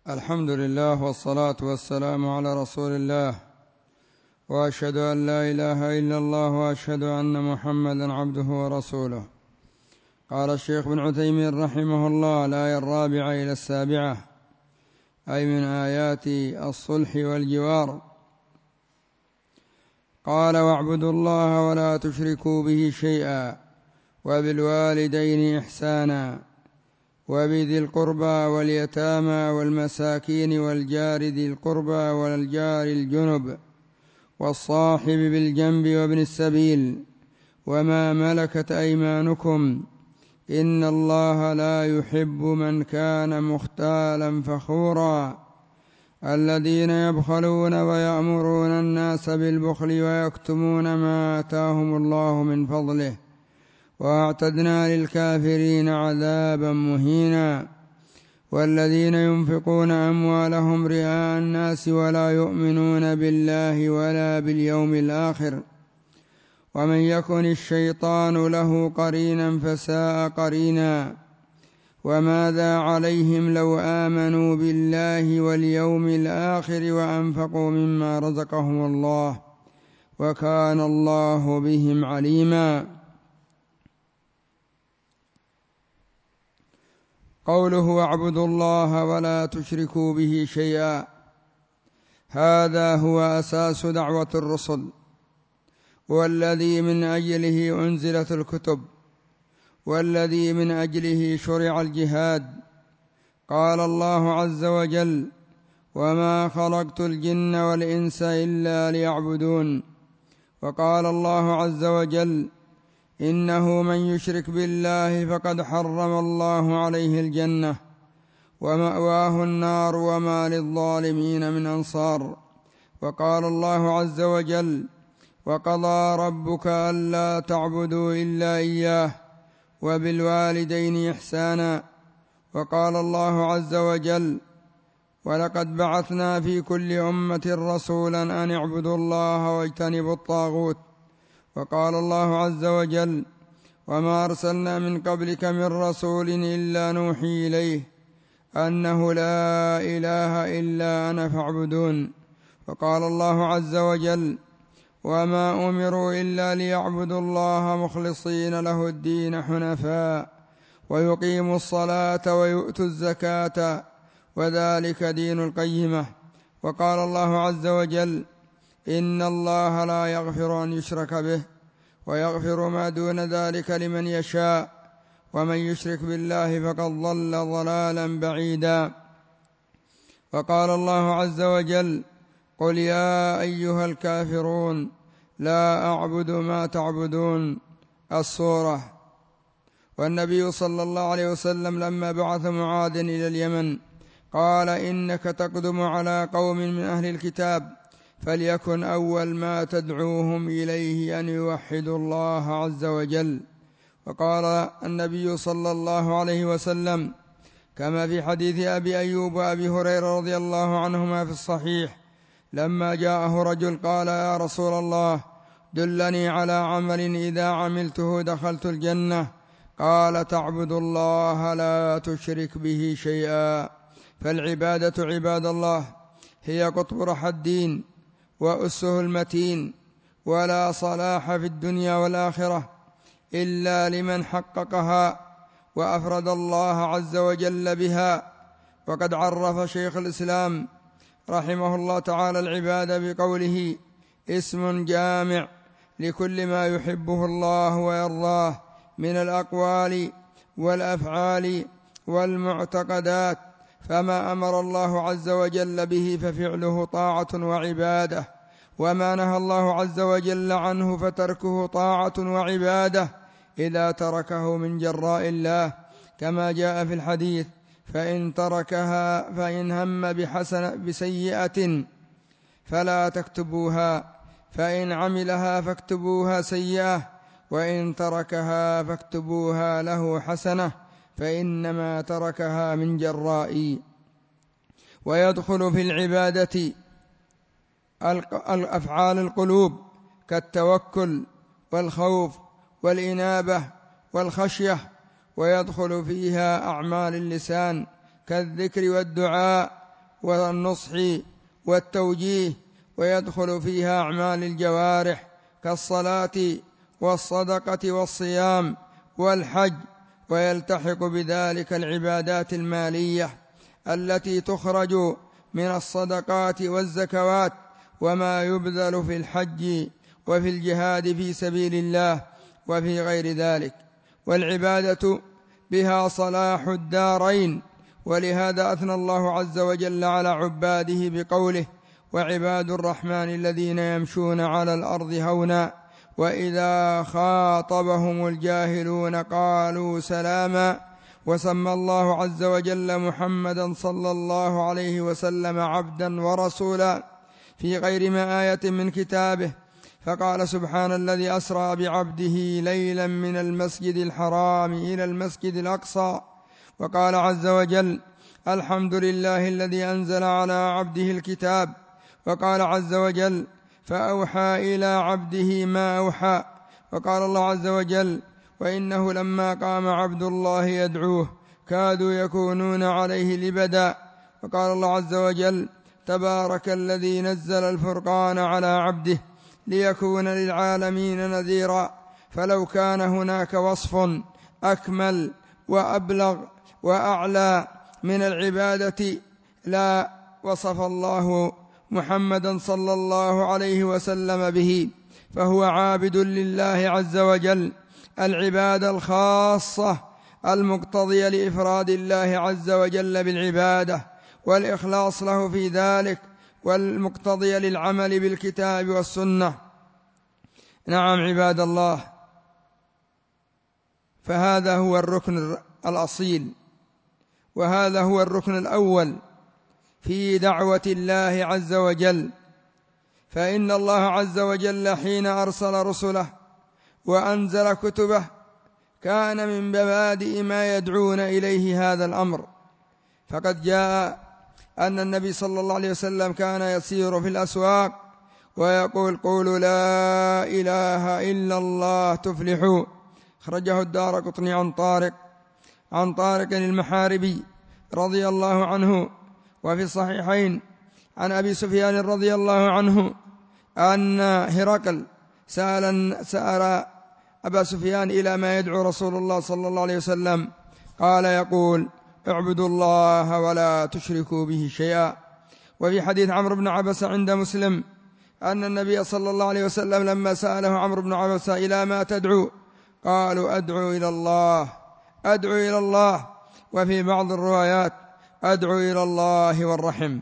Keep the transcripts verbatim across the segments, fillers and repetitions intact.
الحمد لله والصلاة والسلام على رسول الله، وأشهد أن لا إله إلا الله وأشهد أن محمدا عبده ورسوله. قال الشيخ ابن عثيمين رحمه الله: الآية الرابعة إلى السابعة، أي من آيات الصلح والجوار. قال: واعبدوا الله ولا تشركوا به شيئا وبالوالدين إحسانا وبذي القربى واليتامى والمساكين والجار ذي القربى والجار الجنب والصاحب بالجنب وابن السبيل وما ملكت أيمانكم إن الله لا يحب من كان مختالا فخورا الذين يبخلون ويأمرون الناس بالبخل ويكتمون ما آتاهم الله من فضله وأعتدنا للكافرين عذابا مهينا. والذين ينفقون أموالهم رئاء الناس ولا يؤمنون بالله ولا باليوم الآخر ومن يكن الشيطان له قرينا فساء قرينا. وماذا عليهم لو آمنوا بالله واليوم الآخر وأنفقوا مما رزقهم الله وكان الله بهم عليما. قوله: واعبدوا الله ولا تشركوا به شيئا، هذا هو أساس دعوة الرسل، والذي من أجله أنزلت الكتب، والذي من أجله شرع الجهاد. قال الله عز وجل: وما خلقت الجن والإنس إلا ليعبدون. وقال الله عز وجل: إنه من يشرك بالله فقد حرم الله عليه الجنة ومأواه النار وما للظالمين من أنصار. وقال الله عز وجل: وقضى ربك ألا تعبدوا إلا إياه وبالوالدين إحسانا. وقال الله عز وجل: ولقد بعثنا في كل أمة رسولا أن اعبدوا الله واجتنبوا الطاغوت. وقال الله عز وجل: وما أرسلنا من قبلك من رسول إلا نوحي إليه أنه لا إله إلا أنا فاعبدون. وقال الله عز وجل: وما أمروا إلا ليعبدوا الله مخلصين له الدين حنفاء ويقيموا الصلاة ويؤتوا الزكاة وذلك دين القيمة. وقال الله عز وجل: إن الله لا يغفر أن يشرك به ويغفر ما دون ذلك لمن يشاء ومن يشرك بالله فقد ضل ضلالا بعيدا. وقال الله عز وجل: قل يا أيها الكافرون لا أعبد ما تعبدون. السورة. والنبي صلى الله عليه وسلم لما بعث معاذ إلى اليمن قال: إنك تقدم على قوم من أهل الكتاب فليكن أول ما تدعوهم إليه أن يوحدوا الله عز وجل. وقال النبي صلى الله عليه وسلم كما في حديث أبي أيوب وأبي هريرة رضي الله عنهما في الصحيح: لما جاءه رجل قال: يا رسول الله دلني على عمل إذا عملته دخلت الجنة. قال: تعبد الله لا تشرك به شيئا. فالعبادة عباد الله هي قطب رحى الدين وأسه المتين، ولا صلاح في الدنيا والآخرة إلا لمن حققها وأفرد الله عز وجل بها. وقد عرف شيخ الإسلام رحمه الله تعالى العبادة بقوله: اسم جامع لكل ما يحبه الله ويرضاه من الأقوال والأفعال والمعتقدات، فما أمر الله عز وجل به ففعله طاعة وعبادة، وما نهى الله عز وجل عنه فتركه طاعة وعبادة إذا تركه من جراء الله، كما جاء في الحديث: فإن تركها فإن هم بحسنة بسيئة فلا تكتبوها، فإن عملها فاكتبوها سيئة، وإن تركها فاكتبوها له حسنة، فإنما تركها من جراء. ويدخل في العبادة الأفعال القلوب كالتوكل والخوف والإنابة والخشية، ويدخل فيها أعمال اللسان كالذكر والدعاء والنصح والتوجيه، ويدخل فيها أعمال الجوارح كالصلاة والصدقة والصيام والحج، ويلتحق بذلك العبادات المالية التي تخرج من الصدقات والزكوات، وما يبذل في الحج وفي الجهاد في سبيل الله وفي غير ذلك. والعبادة بها صلاح الدارين، ولهذا أثنى الله عز وجل على عباده بقوله: وعباد الرحمن الذين يمشون على الأرض هونا وإذا خاطبهم الجاهلون قالوا سلاما. وسمى الله عز وجل محمدا صلى الله عليه وسلم عبدا ورسولا في غير ما آية من كتابه، فقال: سبحان الذي أسرى بعبده ليلا من المسجد الحرام إلى المسجد الأقصى. وقال عز وجل: الحمد لله الذي أنزل على عبده الكتاب. وقال عز وجل: فأوحى إلى عبده ما أوحى. وقال الله عز وجل: وإنه لما قام عبد الله يدعوه كادوا يكونون عليه لبدا. وقال الله عز وجل: تبارك الذي نزل الفرقان على عبده ليكون للعالمين نذيرا. فلو كان هناك وصف أكمل وأبلغ وأعلى من العبادة لا وصف الله محمدا صلى الله عليه وسلم به، فهو عابد لله عز وجل العبادة الخاصة المقتضية لإفراد الله عز وجل بالعبادة والإخلاص له في ذلك، والمقتضية للعمل بالكتاب والسنة. نعم عباد الله، فهذا هو الركن الأصيل، وهذا هو الركن الأول في دعوة الله عز وجل. فإن الله عز وجل حين أرسل رسله وأنزل كتبه كان من مبادئ ما يدعون إليه هذا الأمر. فقد جاء أن النبي صلى الله عليه وسلم كان يسير في الأسواق ويقول: قولوا لا إله إلا الله تفلحوا. خرجه الدارقطني عن طارق عن طارق المحاربي رضي الله عنه. وفي الصحيحين عن أبي سفيان رضي الله عنه أن هرقل سأل, سأل أبا سفيان إلى ما يدعو رسول الله صلى الله عليه وسلم، قال: يقول: اعبدوا الله ولا تشركوا به شيئا. وفي حديث عمرو بن عبسة عند مسلم أن النبي صلى الله عليه وسلم لما سأله عمرو بن عبسة: إلى ما تدعو؟ قالوا: أدعو إلى الله أدعو إلى الله وفي بعض الروايات: أدعو إلى الله والرحم.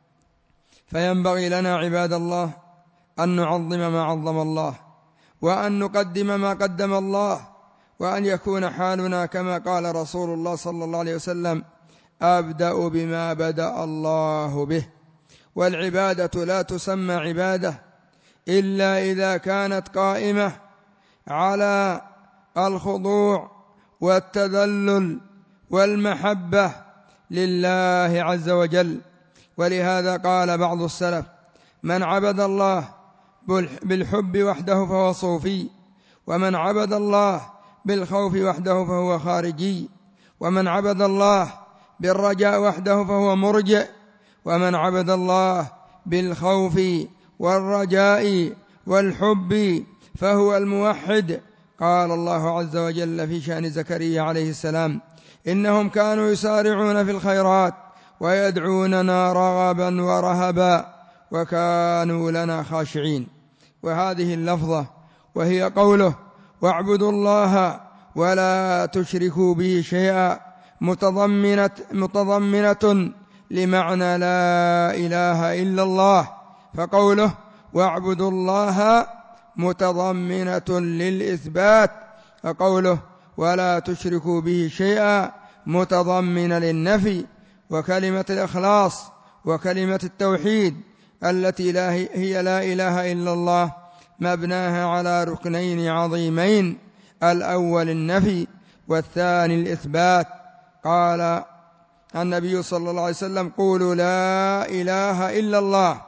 فينبغي لنا عباد الله أن نعظم ما عظم الله، وأن نقدم ما قدم الله، وأن يكون حالنا كما قال رسول الله صلى الله عليه وسلم: أبدأ بما بدأ الله به. والعبادة لا تسمى عبادة إلا إذا كانت قائمة على الخضوع والتذلل والمحبة لله عز وجل. ولهذا قال بعض السلف: من عبد الله بالحب وحده فهو صوفي، ومن عبد الله بالخوف وحده فهو خارجي، ومن عبد الله بالرجاء وحده فهو مرجئ، ومن عبد الله بالخوف والرجاء والحب فهو الموحد. قال الله عز وجل في شأن زكريا عليه السلام: إنهم كانوا يسارعون في الخيرات ويدعوننا رغبا ورهبا وكانوا لنا خاشعين. وهذه اللفظة وهي قوله: واعبدوا الله ولا تشركوا به شيئا متضمنة, متضمنة لمعنى لا إله إلا الله. فقوله واعبدوا الله متضمنة للإثبات، وقوله ولا تشركوا به شيئا متضمنة للنفي. وكلمة الإخلاص وكلمة التوحيد التي لا هي لا إله إلا الله مبناها على ركنين عظيمين: الأول النفي والثاني الإثبات. قال النبي صلى الله عليه وسلم: قولوا لا إله إلا الله.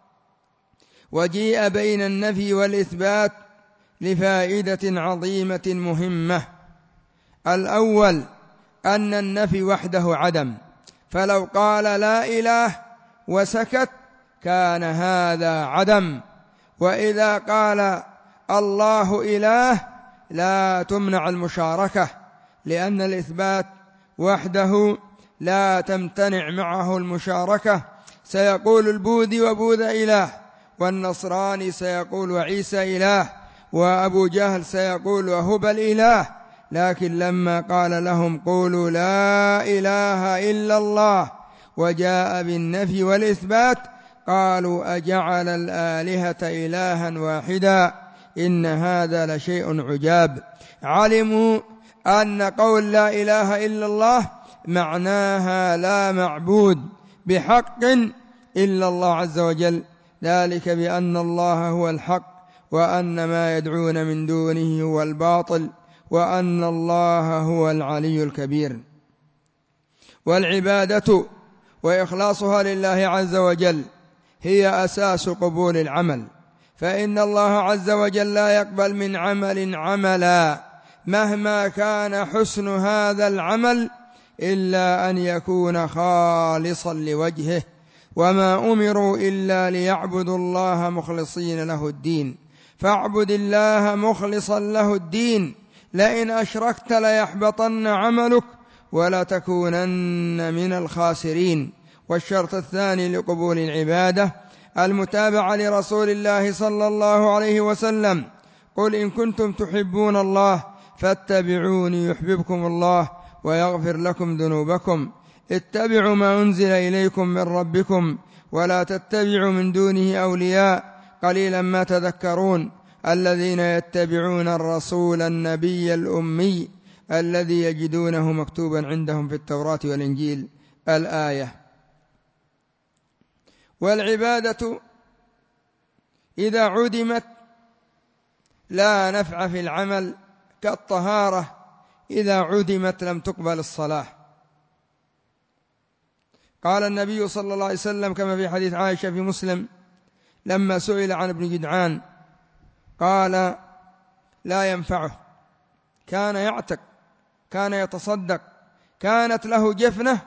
وجيء بين النفي والإثبات لفائدة عظيمة مهمة. الأول أن النفي وحده عدم، فلو قال لا إله وسكت كان هذا عدم. وإذا قال الله إله لا تمنع المشاركة، لأن الإثبات وحده لا تمتنع معه المشاركة. سيقول البوذي وبوذا إله، والنصراني سيقول وعيسى إله، وأبو جهل سيقول وهبل إله. لكن لما قال لهم قولوا لا إله إلا الله وجاء بالنفي والإثبات قالوا أجعل الآلهة إلها واحدا إن هذا لشيء عجاب. علموا أن قول لا إله إلا الله معناها لا معبود بحق إلا الله عز وجل، ذلك بأن الله هو الحق وأن ما يدعون من دونه هو الباطل وأن الله هو العلي الكبير. والعبادة وإخلاصها لله عز وجل هي أساس قبول العمل، فإن الله عز وجل لا يقبل من عمل عملا مهما كان حسن هذا العمل إلا أن يكون خالصا لوجهه، وما أمروا إلا ليعبدوا الله مخلصين له الدين، فاعبد الله مخلصا له الدين، لئن أشركت ليحبطن عملك ولتكونن من الخاسرين. والشرط الثاني لقبول العبادة المتابعة لرسول الله صلى الله عليه وسلم. قل إن كنتم تحبون الله فاتبعوني يحببكم الله ويغفر لكم ذنوبكم. اتبعوا ما أنزل إليكم من ربكم ولا تتبعوا من دونه أولياء قليلا ما تذكرون. الذين يتبعون الرسول النبي الأمي الذي يجدونه مكتوبا عندهم في التوراة والإنجيل. الآية. والعبادة إذا عدمت لا نفع في العمل، كالطهارة إذا عدمت لم تقبل الصلاة. قال النبي صلى الله عليه وسلم كما في حديث عائشة في مسلم لما سئل عن ابن جدعان قال لا ينفعه، كان يعتق، كان يتصدق، كانت له جفنة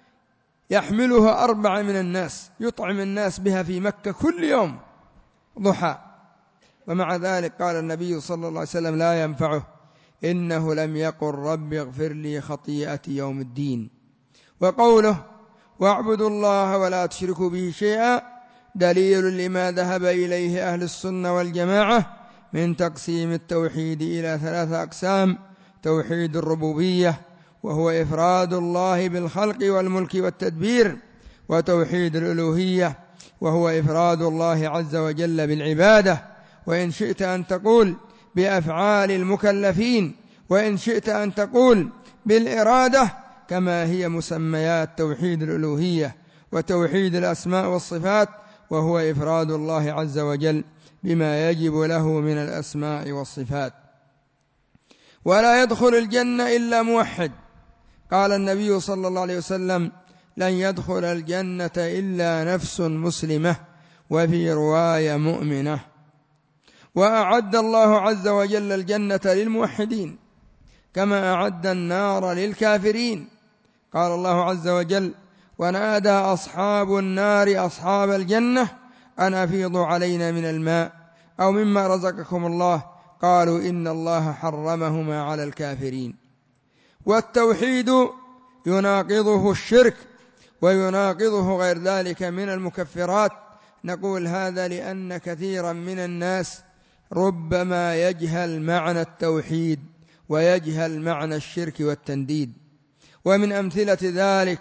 يحملها أربعة من الناس يطعم الناس بها في مكة كل يوم ضحى، ومع ذلك قال النبي صلى الله عليه وسلم لا ينفعه، إنه لم يقل رب اغفر لي خطيئتي يوم الدين. وقوله واعبدوا الله ولا تشركوا به شيئا دليل لما ذهب إليه أهل السنة والجماعة من تقسيم التوحيد إلى ثلاثة أقسام: توحيد الربوبية وهو إفراد الله بالخلق والملك والتدبير، وتوحيد الألوهية وهو إفراد الله عز وجل بالعبادة، وإن شئت أن تقول بأفعال المكلفين، وإن شئت أن تقول بالإرادة كما هي مسميات توحيد الألوهية. وتوحيد الأسماء والصفات وهو إفراد الله عز وجل بما يجب له من الأسماء والصفات. ولا يدخل الجنة إلا موحد. قال النبي صلى الله عليه وسلم لن يدخل الجنة إلا نفس مسلمة، وفي رواية مؤمنة. وأعد الله عز وجل الجنة للموحدين كما أعد النار للكافرين. قال الله عز وجل ونادى أصحاب النار أصحاب الجنة أن أفيضوا علينا من الماء أو مما رزقكم الله قالوا إن الله حرمهما على الكافرين. والتوحيد يناقضه الشرك ويناقضه غير ذلك من المكفرات. نقول هذا لأن كثيرا من الناس ربما يجهل معنى التوحيد ويجهل معنى الشرك والتنديد. ومن أمثلة ذلك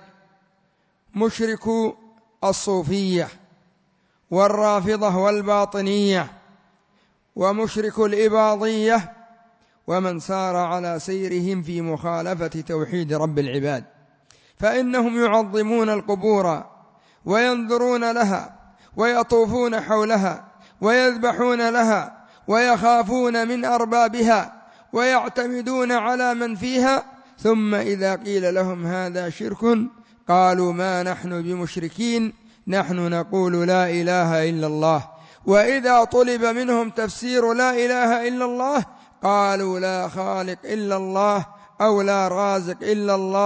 مشركو الصوفية والرافضة والباطنية ومشرك الإباضية ومن سار على سيرهم في مخالفة توحيد رب العباد، فإنهم يعظمون القبور وينظرون لها ويطوفون حولها ويذبحون لها ويخافون من أربابها ويعتمدون على من فيها، ثم إذا قيل لهم هذا شرك قالوا ما نحن بمشركين، نحن نقول لا إله إلا الله. وإذا طلب منهم تفسير لا إله إلا الله قالوا لا خالق إلا الله أو لا رازق إلا الله.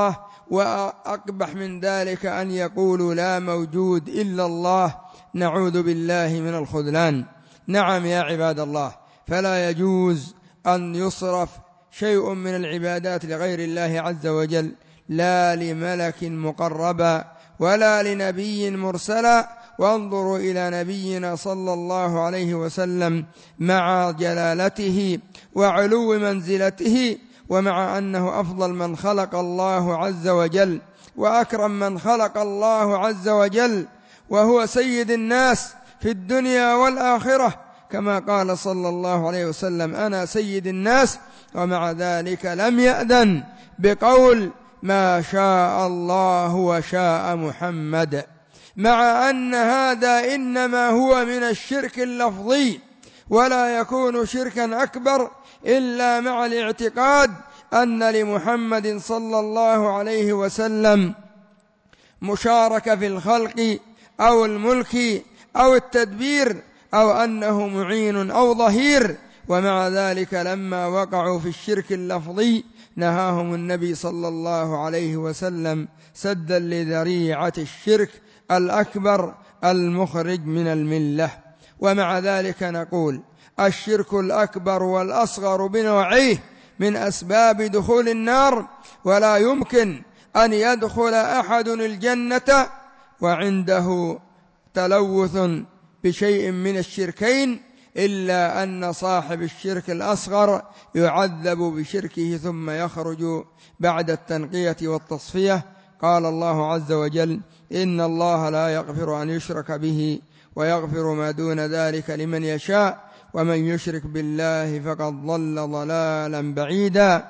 وأقبح من ذلك أن يقولوا لا موجود إلا الله، نعوذ بالله من الخذلان. نعم يا عباد الله، فلا يجوز أن يصرف شيء من العبادات لغير الله عز وجل، لا لملك مقربا ولا لنبي مرسلا. وانظروا إلى نبينا صلى الله عليه وسلم مع جلالته وعلو منزلته، ومع أنه أفضل من خلق الله عز وجل وأكرم من خلق الله عز وجل، وهو سيد الناس في الدنيا والآخرة، كما قال صلى الله عليه وسلم أنا سيد الناس، ومع ذلك لم يأذن بقول ما شاء الله وشاء محمد، مع أن هذا إنما هو من الشرك اللفظي، ولا يكون شركا أكبر إلا مع الاعتقاد أن لمحمد صلى الله عليه وسلم مشاركة في الخلق أو الملك أو التدبير، أو أنه معين أو ظهير. ومع ذلك لما وقعوا في الشرك اللفظي نهاهم النبي صلى الله عليه وسلم سدا لذريعة الشرك الأكبر المخرج من الملة. ومع ذلك نقول الشرك الأكبر والأصغر بنوعيه من أسباب دخول النار، ولا يمكن أن يدخل أحد الجنة وعنده تلوث بشيء من الشركين، إلا أن صاحب الشرك الأصغر يعذب بشركه ثم يخرج بعد التنقية والتصفية. قال الله عز وجل إن الله لا يغفر أن يشرك به ويغفر ما دون ذلك لمن يشاء ومن يشرك بالله فقد ضل ضلالا بعيدا.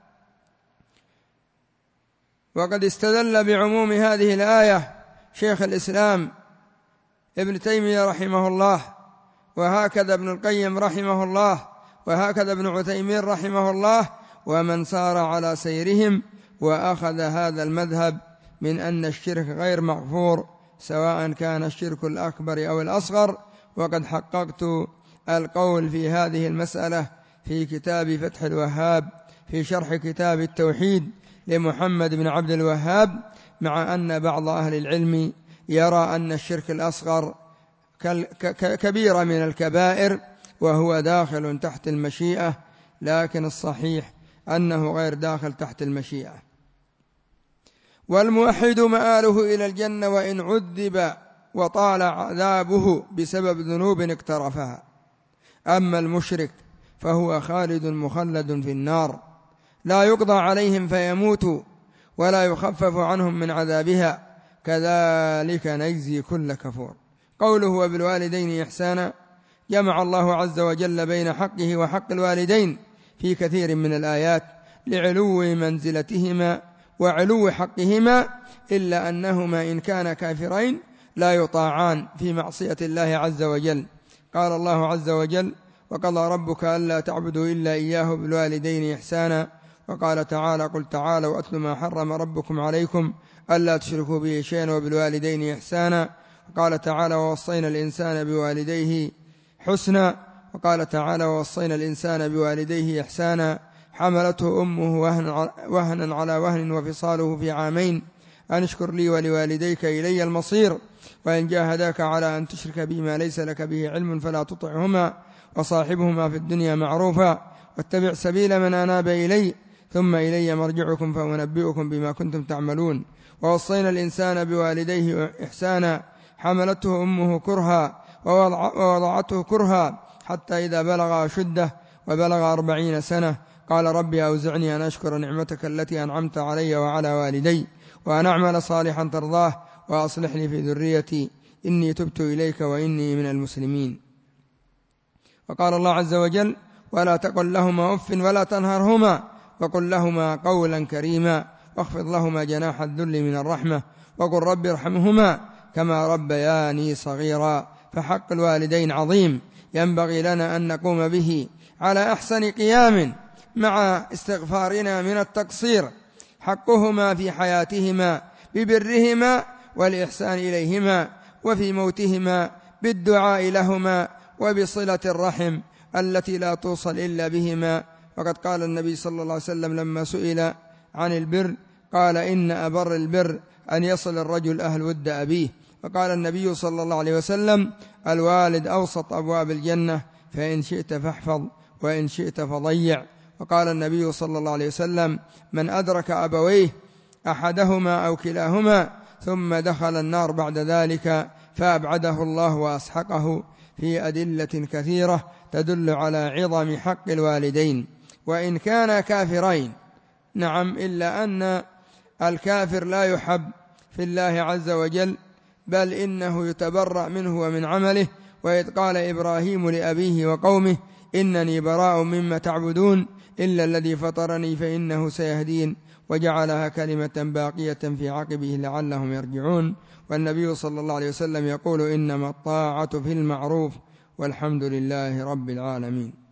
وقد استدل بعموم هذه الآية شيخ الإسلام ابن تيمية رحمه الله، وهكذا ابن القيم رحمه الله، وهكذا ابن عثيمين رحمه الله، ومن سار على سيرهم وأخذ هذا المذهب من أن الشرك غير مغفور سواء كان الشرك الأكبر أو الأصغر. وقد حققت القول في هذه المسألة في كتاب فتح الوهاب في شرح كتاب التوحيد لمحمد بن عبد الوهاب، مع أن بعض أهل العلم يرى أن الشرك الأصغر كبيرة من الكبائر وهو داخل تحت المشيئة، لكن الصحيح أنه غير داخل تحت المشيئة. والموحد مآله إلى الجنة وإن عذب وطال عذابه بسبب ذنوب اقترفها، أما المشرك فهو خالد مخلد في النار، لا يقضى عليهم فيموتوا ولا يخفف عنهم من عذابها، كذلك نجزي كل كفور. قوله وبالوالدين إحسانا، جمع الله عز وجل بين حقه وحق الوالدين في كثير من الآيات لعلو منزلتهما وعلو حقهما، إلا أنهما إن كانا كافرين لا يطاعان في معصية الله عز وجل. قال الله عز وجل وقضى ربك ألا تعبدوا إلا إياه بالوالدين إحسانا. وقال تعالى قل تعالوا أتل ما حرم ربكم عليكم ألا تشركوا به شيئا وبالوالدين إحسانا. وقال تعالى ووصينا الإنسان بوالديه حسنا. وقال تعالى ووصينا الإنسان بوالديه إحسانا حملته أمه وهنا على وهن وفصاله في عامين أن اشكر لي ولوالديك إلي المصير، وإن جاهداك على أن تشرك بي ما ليس لك به علم فلا تطعهما وصاحبهما في الدنيا معروفا واتبع سبيل من أناب إلي ثم إلي مرجعكم فأنبئكم بما كنتم تعملون. ووصينا الإنسان بوالديه إحسانا حملته أمه كرها ووضعته كرها حتى إذا بلغ أشده وبلغ أربعين سنة قال ربي أوزعني أن أشكر نعمتك التي أنعمت علي وعلى والدي وأن أعمل صالحا ترضاه وأصلح لي في ذريتي إني تبت إليك وإني من المسلمين. وقال الله عز وجل ولا تقل لهما أف ولا تنهرهما وقل لهما قولا كريما واخفض لهما جناح الذل من الرحمة وقل رب ارحمهما كما ربياني صغيرا. فحق الوالدين عظيم ينبغي لنا أن نقوم به على أحسن قيام مع استغفارنا من التقصير. حقهما في حياتهما ببرهما والإحسان إليهما، وفي موتهما بالدعاء لهما وبصلة الرحم التي لا توصل إلا بهما. وقد قال النبي صلى الله عليه وسلم لما سئل عن البر قال إن أبر البر أن يصل الرجل أهل ود أبيه. فقال النبي صلى الله عليه وسلم: الوالد أوسط أبواب الجنة، فإن شئت فاحفظ وإن شئت فضيع. وقال النبي صلى الله عليه وسلم: من أدرك أبويه أحدهما أو كلاهما ثم دخل النار بعد ذلك فأبعده الله وأسحقه، في أدلة كثيرة تدل على عظم حق الوالدين وإن كانا كافرين. نعم، إلا أن الكافر لا يحب في الله عز وجل، بل إنه يتبرأ منه ومن عمله. وإذ قال إبراهيم لأبيه وقومه: إنني براء مما تعبدون إلا الذي فطرني فإنه سيهدين، وجعلها كلمة باقية في عقبه لعلهم يرجعون. والنبي صلى الله عليه وسلم يقول: إنما الطاعة في المعروف، والحمد لله رب العالمين.